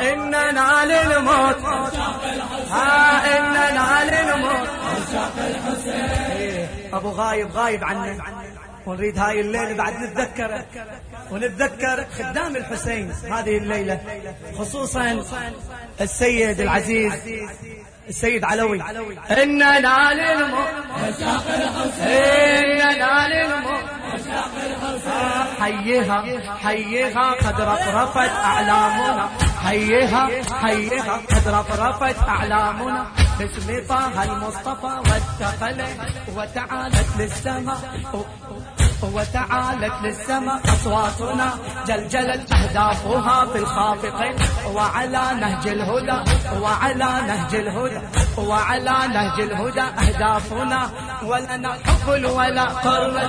إننا للموت ها إننا للموت أبو غايب عنا، ونريد هاي الليلة بعد نتذكر ونتذكر خدام الحسين هذه الليلة، خصوصا السيد العزيز السيد علوي. إننا للموت إننا للموت حيها قد رفرفت أعلامنا، حيها قد رفرفت أعلامنا باسم طه المصطفى وتعالت للسماء أصواتنا، جلجلت أهدافها في الخافقين، وعلى نهج الهدى أهدافنا، ولنا حب ولا قرة،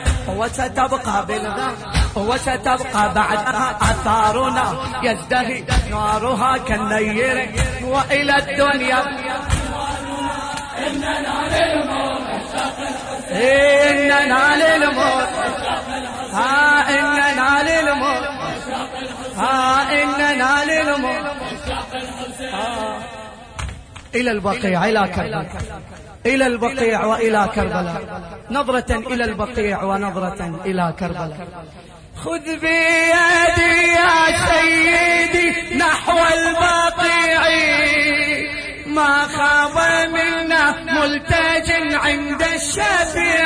وستبقى بعدها آثارنا، يزدهي نارها كالنير وإلى الدنيا. إننا للموت ها إننا للموت ها إننا للموت إلى البقيع إلى كربلاء، إلى البقيع وإلى كربلاء، نظرة إلى البقيع ونظرة إلى كربلاء. خذ بيدي يا سيدي نحو البقيع، ما خاب منا ملتج عند الشفيع،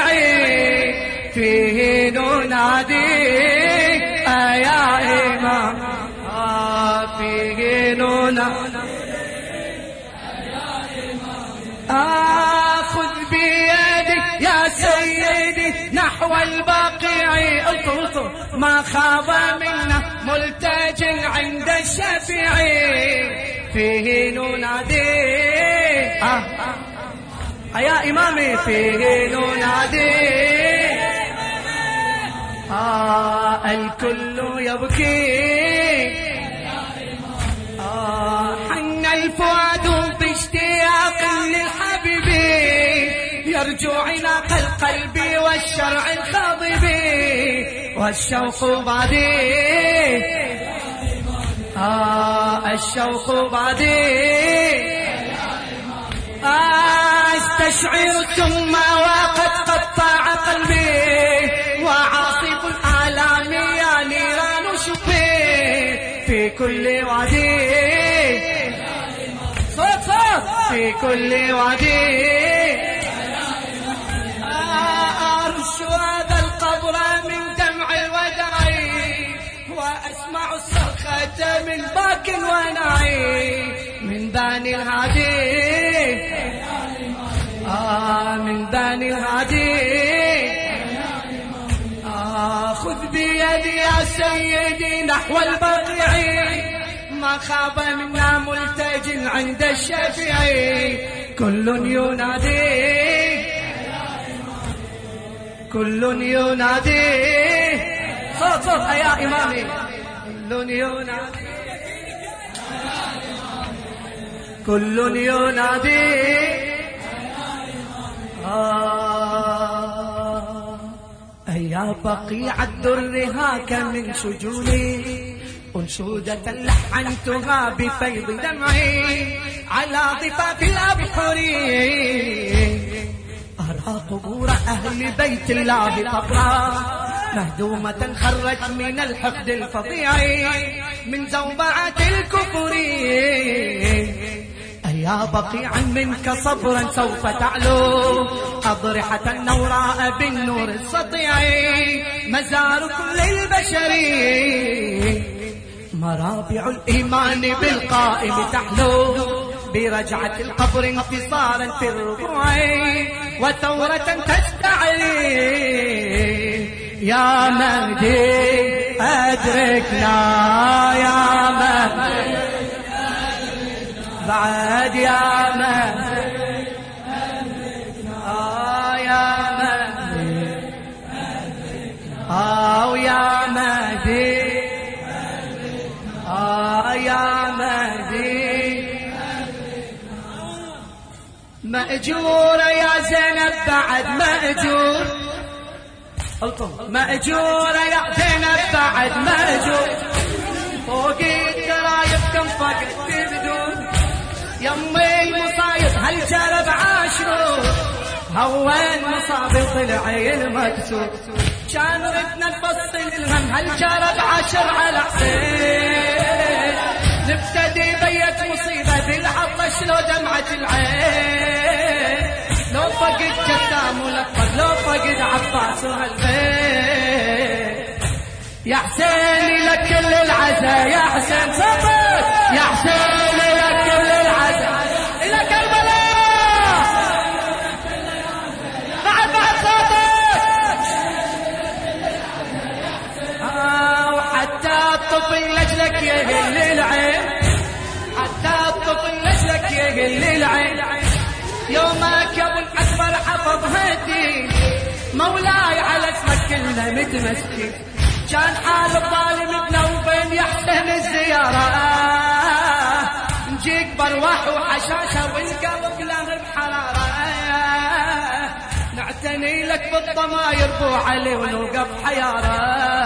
فيه ننادي يا إمام، فيه ننادي خذ بيدي يا سيدي نحو البقيع، ما خاب منا ملتج عند الشفيع، فيه ننادي يا إمامي، فيه ننادي الكل يبكي، حن الفؤاد باشتياق للحبيب، يرجو عناق القلب والشرع الخاضب، والشوق بعدي الشوق بعدي، استشعر ثم وقد قطع قلبي، وعاصف الآلام يا نيران شفي، في كل وادي صوت في كل وادي، أرش هذا القبر من دمع الوداع، وأسمع الصرخة من باك ونعي، من بني الهادي من بني الهادي، خذ بيدي يا سيدي نحو البقيع، ما خاب منا ملتج عند الشفيع، كل ينادي صوت يا إمامي، كل ينادي يا بقيع الدر هاك من شجوني، أنشودة لحنتها بفيض دمعي، على ضفاف الأبحر أرى قبور أهل بيت الله طبرا، مهدومة خرت من الحقد الفظيع، من زوبعة الكفر، يا بقيعا منك صبرا سوف تعلو، أضرحة نوراء بالنور السطيع، مزار كل البشر، مرابع الإيمان بالقائم تحلو، برجعة القبر انتصارا في الربوع، وثورة تستعلي، يا مهدي أدركنا يا مهدي بعد يا مهدي يا مهدي يا مهدي يا مهدي مأجور يا زينب بعد مأجور، مأجور يا زينب بعد مأجور، فوق الدرايب كم فقدت بدون يمي المصايب هالجرب عاشرو هوين مصابي طلعي المكسور كان ردنا نفصل الهم هالجرب عشر على حسين نبتدي بيت مصيبة بالعطش لو دمعة العين لو فقد جسام والأكبر لو فقد عباس وهالبيت يا حسين لك كل العزا يا حسين صبر يا حسين لك كل العزا إلى كربلاء بعد صوتك وحتى الطفل لجلك يهل العين حتى الطفل لجلك يهل العين يومك يا ابو الأكبر حفظ هدي مولاي على اسمك كلنا متمسكين كان حال الظالم بنوبين يحسن الزيارة نجيك برواح وحشاشة والقلب له بحرارة نعتني لك بالضماير بو علي ونوقف حيارة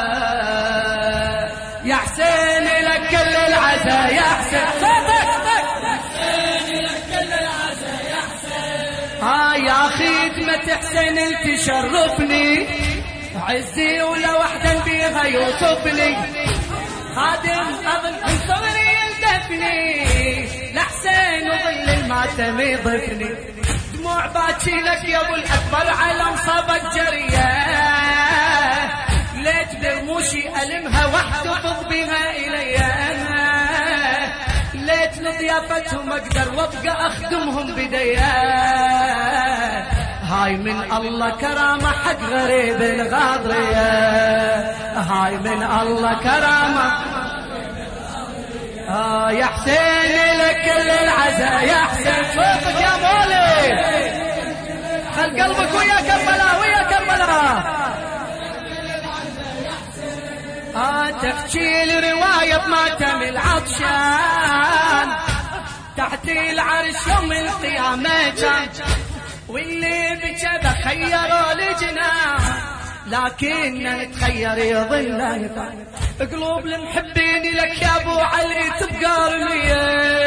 يا حسين لك كل العزا يا حسين صوتك لك كل العزا يا حسين يا خدمة حسين تشرفني عزي ولا وحدا بيها يوصفني خادم أظن من صغري يلدفني لحسين وظل الماتم يضفني دموع باكي لك يا ابو الأكبر على مصابك جرية ليت برموشي ألمها واحتفظ بها إلي ليت لضيافتهم أقدر وابقى أخدمهم بديا هاي من الله كرامة حق غريب الغاضرية هاي من الله كرامة يا حسين لك كل العزا يا حسين صوتك يا مولي خل قلبك ويا كربلاء ويا كربلاء تحكي الرواية بماتم العطشان تحت العرش يوم القيامة كان واللي بجبه خيروا لجناح لكن نتخير يظل قلوب المحبين لك يا ابو علي تبقى رمية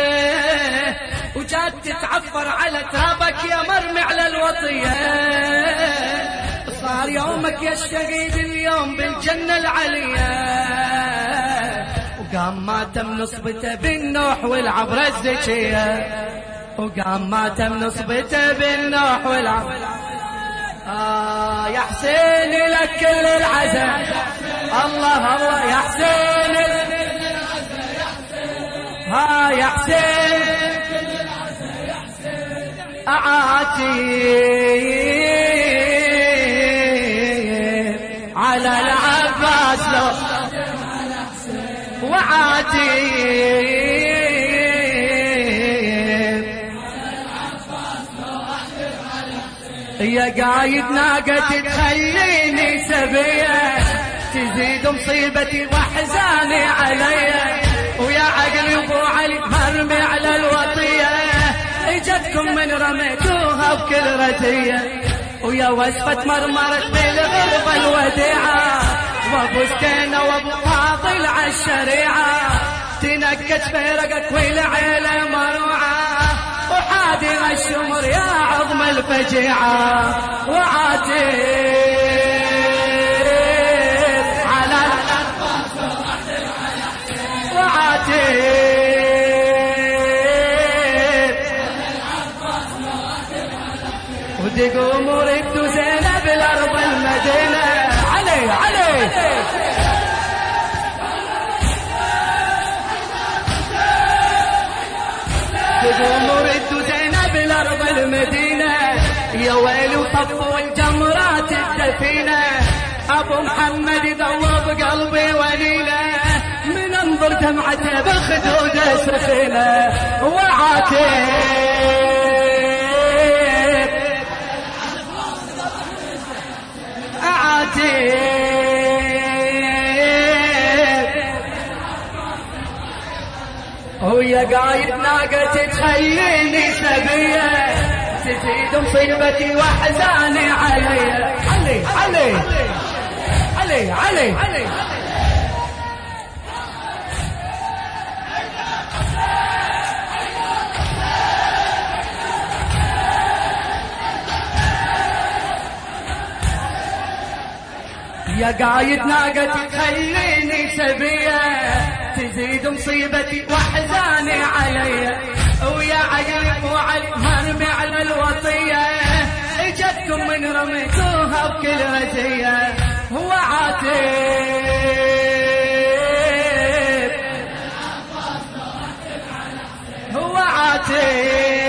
وجات تتعفر على ترابك يا مرمي على الوطية صار يومك يا الشهيد اليوم بالجنة العلية وقام ماتم نصبته بالنوح والعبرة الزكية وقام ماتم نصبته بالنوح والعبرة يا حسين لك كل العزا الله الله يا حسين يا حسين أعاتي على العباس لو وعاتي يا قايد ناقة تخليني سبية تزيد مصيبتي واحزاني علي ويا عقلي ابو علي مرمي على الوطية اجتكم من رميتوها بكل رزية ويا وسفة مرمرت بالغربة الوديعة وابو سكينة وابو فاضل عالشريعة تنكت فرقك والعيلة مروعة وحادي الشمر يا عظم الفجيعة وعاتب على وعاتب وتقوم ورد زينب الأرض المدينة علي علي تقوم ورد زينب الأرض المدينة يا ويلي وطفوا الجمرات الدفينة أبو محمد ذوب قلبي وليلة من انظر دمعته بخدوده سخينة وعاتب ويا قايد ناقة تخليني سبية تزيد مصيبتي واحزاني علي علي علي علي علي يا قايد ناقتي خليني سبية تزيد مصيبتي واحزاني علي ويا عيب وعلي مرمي على الوطية اجتكم من رميتوها بكل هدية هو عاتب هو عاتب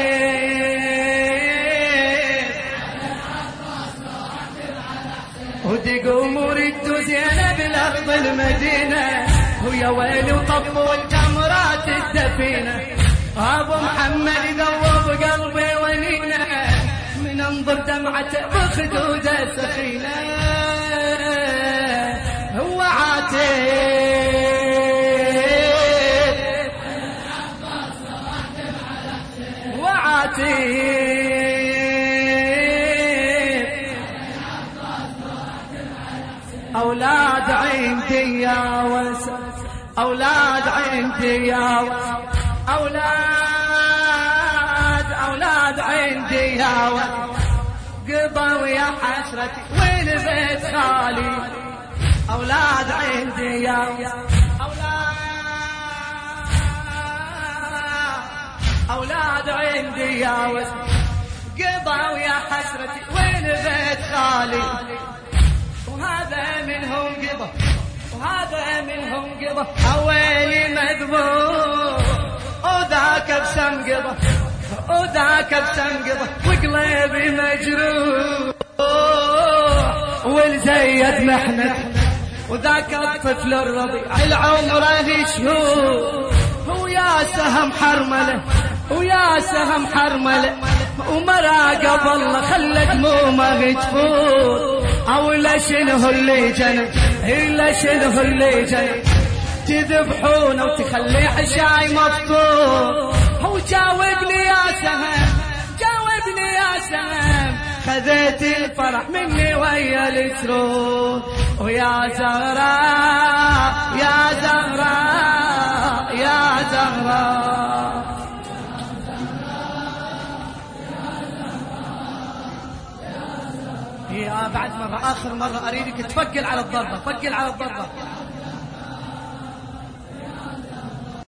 ودق امور الدزينة بالارض المدينة ويا ويلي وطفوا الجمرات الدفينة ابو محمد ذوب قلبي ونينه من انظر دمعته بخدوده سخينه هو عاتب هو عاتب أولاد عندي يا وس أولاد عندي يا وس أولاد عندي يا وس قضوا يا حسرتي وين بيت خالي أولاد عندي يا وس أولاد عندي يا وس قضوا يا حسرتي وين بيت خالي وهذا منهم قضى وهذا منهم قضى حوالي مذبوح وذاك بسم قضى وذاك بسم قضى وقلبي مجروح والزيد محنة وذاك الطفل الرضيع العمره شهور ويا سهم حرمله ويا سهم حرمله ومراقب الله خلت دمومه تفور أولا شنو اللي جنب إلا شنو اللي جنب تذبحونه وتخلي حشاي مفطور هو جاوبني يا سهم جاوبني يا سهم خذيت الفرح مني ويا السرور ويا زهراء يا زهراء يا زهراء يا بعد مرة آخر مرة أريدك تفقل على الضربة فقل على الضربة